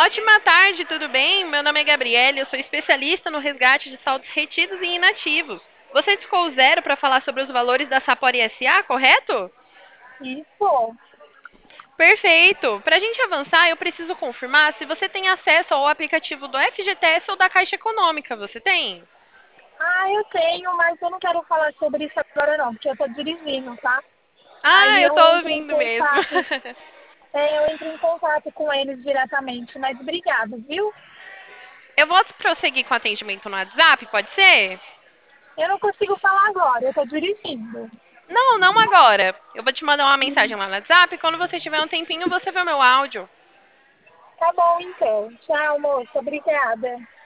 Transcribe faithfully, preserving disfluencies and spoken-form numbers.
Ótima tarde, tudo bem? Meu nome é Gabriele, eu sou especialista no resgate de saldos retidos e inativos. Você discou o zero para falar sobre os valores da Sapori S A, correto? Isso. Perfeito! Para a gente avançar, eu preciso confirmar se você tem acesso ao aplicativo do F G T S ou da Caixa Econômica. Você tem? Ah, eu tenho, mas eu não quero falar sobre isso agora não, porque eu tô dirigindo, tá? Ah, Aí eu tô eu entro em ouvindo mesmo. contato, é, eu entro em contato com eles diretamente, mas obrigado, viu? Eu vou prosseguir com o atendimento no WhatsApp, pode ser? Eu não consigo falar agora, eu tô dirigindo. Não, não agora. Eu vou te mandar uma mensagem lá no WhatsApp. Quando você tiver um tempinho, você vê o meu áudio. Tá bom, então. Tchau, moça. Obrigada.